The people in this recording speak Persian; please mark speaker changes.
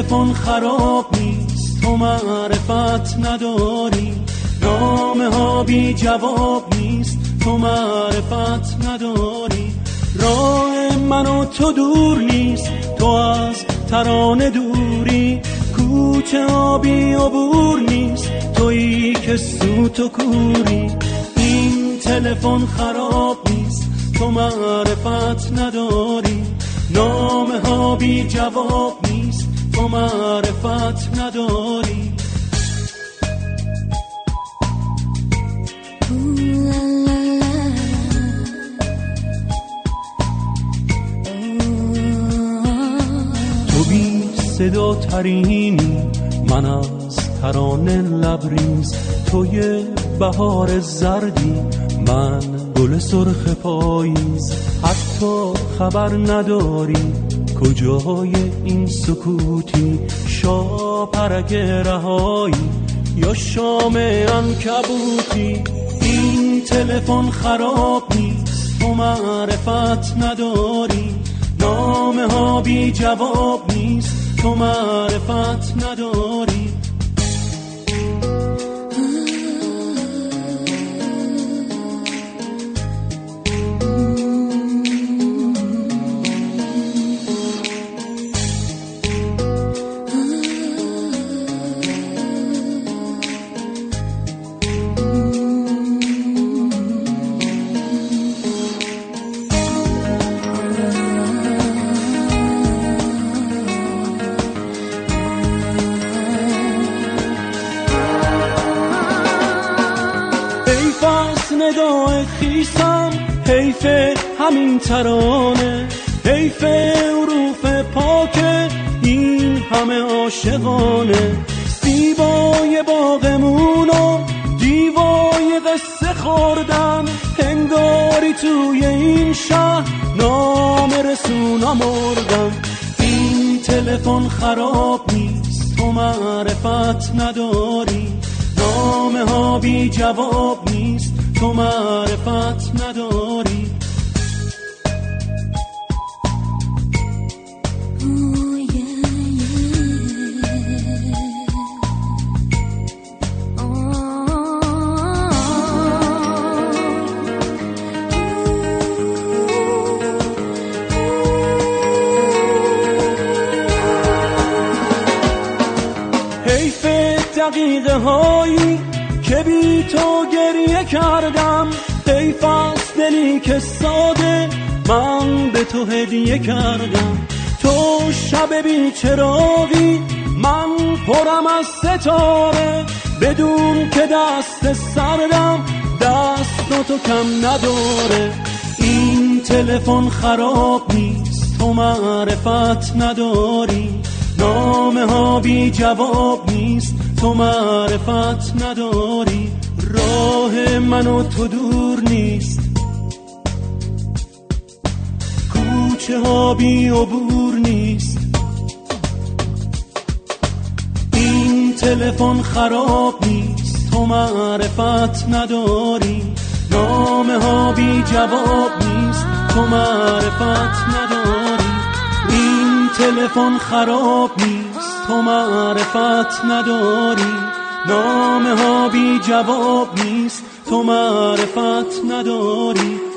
Speaker 1: تلفن خراب نیست، تو معرفت نداری. نامه ها بی جواب نیست، تو معرفت نداری. راه من و تو دور نیست، تو از ترانه دوری. کوچه ها بی عبور نیست، تویی که سوت و کوری. این تلفن خراب نیست، تو معرفت نداری. نامه ها بی جواب نیست، تو معرفت نداری. تو بی صدا ترینی، من از ترانه لبریز. توی بهار زردی، من گل سرخ پاییز. حتی خبر نداری کجای این سکوتی، شاپرک رهایی یا شام عنکبوتی. این تلفن خراب نیست، تو معرفت نداری. نامه ها بی جواب نیست، تو معرفت نداری. نگاه خیسم، حیف همین ترانه، حیف حروف پاک این همه عاشقانه. زیبای باغمونو دیوای قصه خوردن، هنگاری توی این شهر نام رسونا مردن. این تلفن خراب نیست، تو معرفت نداری. نامه ها بی جواب نیست، تو معرفت نداری. حیف دقیقه هایی که بی تو گریه کردم، حیف از دلی که ساده من به تو هدیه کردم. تو شب بی چراغی، من پرم از ستاره. بدون که دست سردم دست تو کم نداره. این تلفن خراب نیست، تو معرفت نداری. نامه ها بی جواب نیست، تو معرفت نداری. راه من و تو دور نیست، کوچه ها بی عبور نیست. این تلفن خراب نیست، تو معرفت نداری. نامه ها بی جواب نیست، تو معرفت نداری. این تلفن خراب نیست، تو معرفت نداری. نامه ها بی جواب نیست، تو معرفت نداری.